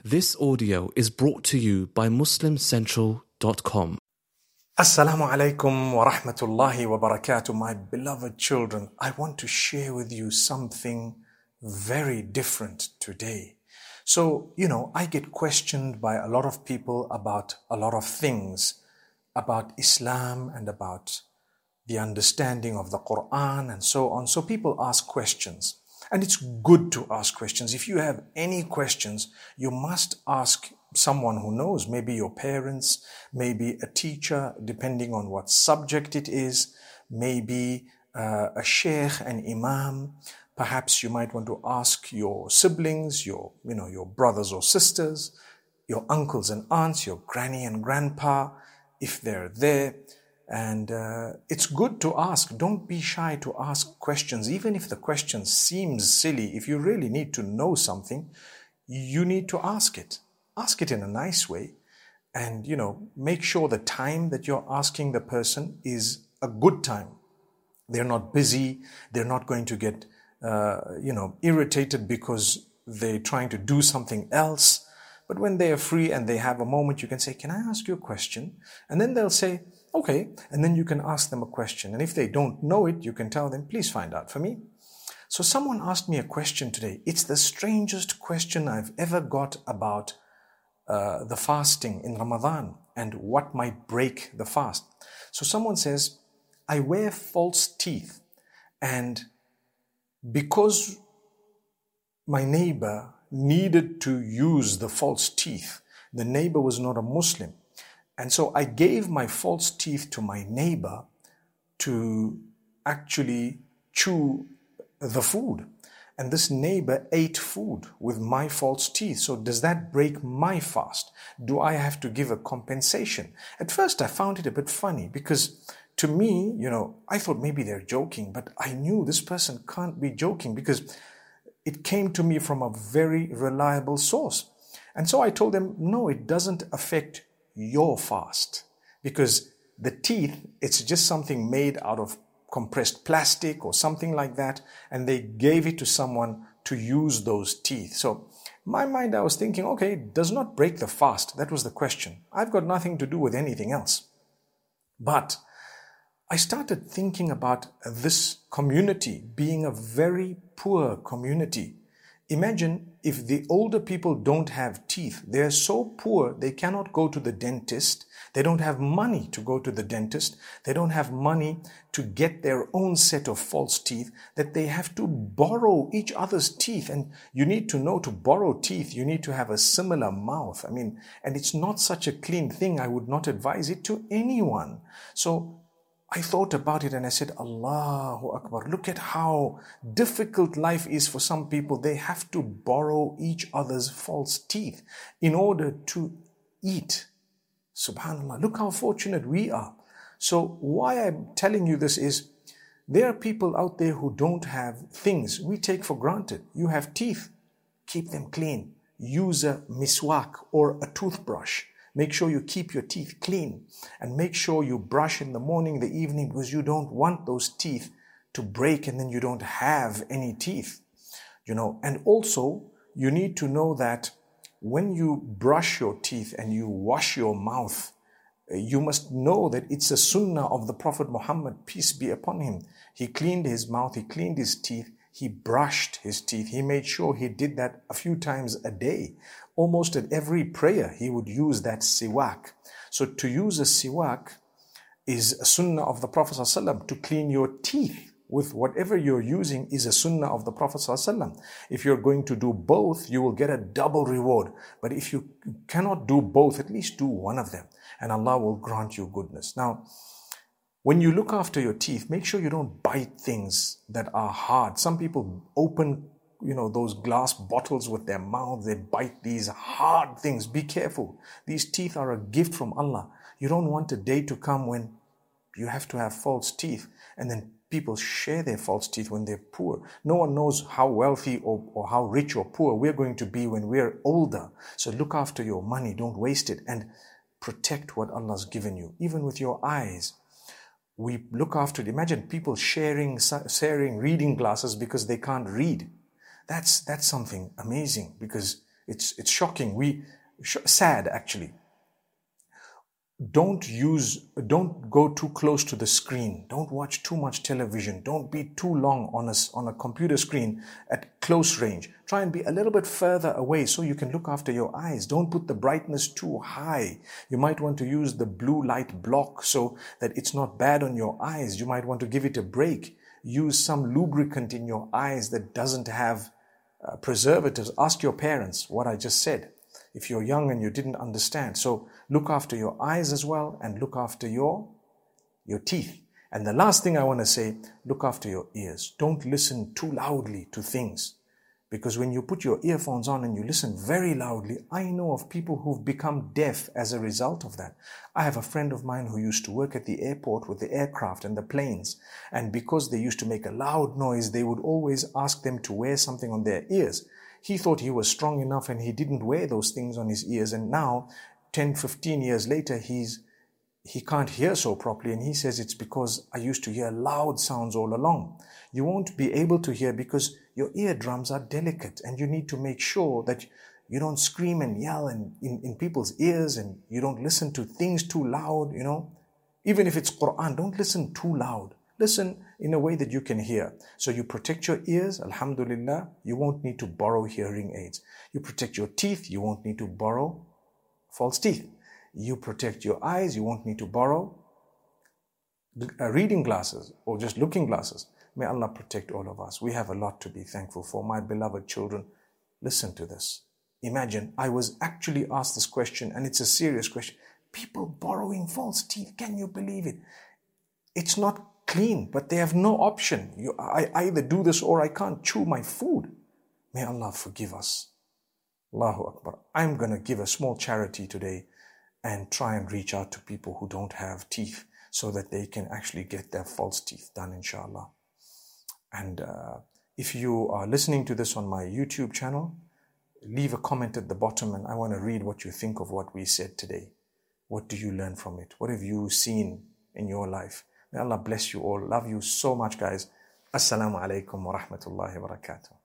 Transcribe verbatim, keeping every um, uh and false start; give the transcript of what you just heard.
This audio is brought to you by muslim central dot com. Assalamu alaikum wa rahmatullahi wa barakatuh. My beloved children, I want to share with you something very different today. So, you know, I get questioned by a lot of people about a lot of things, about Islam and about the understanding of the Quran and so on. So people ask questions. And it's good to ask questions. If you have any questions, you must ask someone who knows, maybe your parents, maybe a teacher, depending on what subject it is, maybe uh, a sheikh, an imam. Perhaps you might want to ask your siblings, your, you know, your brothers or sisters, your uncles and aunts, your granny and grandpa, if they're there. And uh, it's good to ask. Don't be shy to ask questions, even if the question seems silly. If you really need to know something, you need to ask it. Ask it in a nice way, and, you know, make sure the time that you're asking the person is a good time. They're not busy. They're not going to get, uh, you know, irritated because they're trying to do something else. But when they are free and they have a moment, you can say, "Can I ask you a question?" And then they'll say, "Okay." And then you can ask them a question. And if they don't know it, you can tell them, "Please find out for me." So someone asked me a question today. It's the strangest question I've ever got about uh, the fasting in Ramadan and what might break the fast. So someone says, "I wear false teeth, and because my neighbor needed to use the false teeth, the neighbor was not a Muslim, and so I gave my false teeth to my neighbor to actually chew the food. And this neighbor ate food with my false teeth. So does that break my fast? Do I have to give a compensation?" At first I found it a bit funny because to me, you know, I thought maybe they're joking, but I knew this person can't be joking because it came to me from a very reliable source. And so I told them, no, it doesn't affect your fast, because the teeth, it's just something made out of compressed plastic or something like that, and they gave it to someone to use those teeth. So in my mind, I was thinking, okay, it does not break the fast. That was the question. I've got nothing to do with anything else. But I started thinking about this community being a very poor community. Imagine if the older people don't have teeth. They're so poor, they cannot go to the dentist. They don't have money to go to the dentist. They don't have money to get their own set of false teeth, that they have to borrow each other's teeth. And you need to know, to borrow teeth, you need to have a similar mouth. I mean, and it's not such a clean thing. I would not advise it to anyone. So I thought about it and I said, Allahu Akbar, look at how difficult life is for some people. They have to borrow each other's false teeth in order to eat. Subhanallah, look how fortunate we are. So why I'm telling you this is, there are people out there who don't have things we take for granted. You have teeth, keep them clean. Use a miswak or a toothbrush. Make sure you keep your teeth clean, and make sure you brush in the morning, the evening, because you don't want those teeth to break and then you don't have any teeth. You know, and also you need to know that when you brush your teeth and you wash your mouth, you must know that it's a sunnah of the Prophet Muhammad, peace be upon him. He cleaned his mouth, he cleaned his teeth, he brushed his teeth. He made sure he did that a few times a day. Almost at every prayer, he would use that siwak. So to use a siwak is a sunnah of the Prophet ﷺ. To clean your teeth with whatever you're using is a sunnah of the Prophet ﷺ. If you're going to do both, you will get a double reward. But if you cannot do both, at least do one of them, and Allah will grant you goodness. Now, when you look after your teeth, make sure you don't bite things that are hard. Some people open, you know, those glass bottles with their mouth. They bite these hard things. Be careful. These teeth are a gift from Allah. You don't want a day to come when you have to have false teeth, and then people share their false teeth when they're poor. No one knows how wealthy or, or how rich or poor we're going to be when we're older. So look after your money. Don't waste it, and protect what Allah's given you. Even with your eyes, we look after it. Imagine people sharing, sharing reading glasses because they can't read. That's, that's something amazing, because It's, it's shocking. We, sh- sad actually. Don't use, don't go too close to the screen. Don't watch too much television. Don't be too long on a, on a computer screen at close range. Try and be a little bit further away so you can look after your eyes. Don't put the brightness too high. You might want to use the blue light block so that it's not bad on your eyes. You might want to give it a break. Use some lubricant in your eyes that doesn't have uh, preservatives. Ask your parents what I just said, if you're young and you didn't understand. So look after your eyes as well, and look after your, your teeth. And the last thing I want to say, look after your ears. Don't listen too loudly to things. Because when you put your earphones on and you listen very loudly, I know of people who've become deaf as a result of that. I have a friend of mine who used to work at the airport with the aircraft and the planes. And because they used to make a loud noise, they would always ask them to wear something on their ears. He thought he was strong enough and he didn't wear those things on his ears. And now, ten, fifteen years later, he's he can't hear so properly. And he says, it's because I used to hear loud sounds all along. You won't be able to hear because your eardrums are delicate, and you need to make sure that you don't scream and yell in, in, in people's ears, and you don't listen to things too loud, you know. Even if it's Quran, don't listen too loud. Listen in a way that you can hear. So you protect your ears, alhamdulillah, you won't need to borrow hearing aids. You protect your teeth, you won't need to borrow false teeth. You protect your eyes, you won't need to borrow reading glasses or just looking glasses. May Allah protect all of us. We have a lot to be thankful for. My beloved children, listen to this. Imagine, I was actually asked this question, and it's a serious question. People borrowing false teeth, can you believe it? It's not clean, but they have no option. You, I either do this or I can't chew my food. May Allah forgive us. Allahu Akbar. I'm going to give a small charity today and try and reach out to people who don't have teeth so that they can actually get their false teeth done, inshallah. And uh, if you are listening to this on my YouTube channel, leave a comment at the bottom, and I want to read what you think of what we said today. What do you learn from it? What have you seen in your life? May Allah bless you all. Love you so much, guys. Assalamu alaikum wa rahmatullahi wa barakatuh.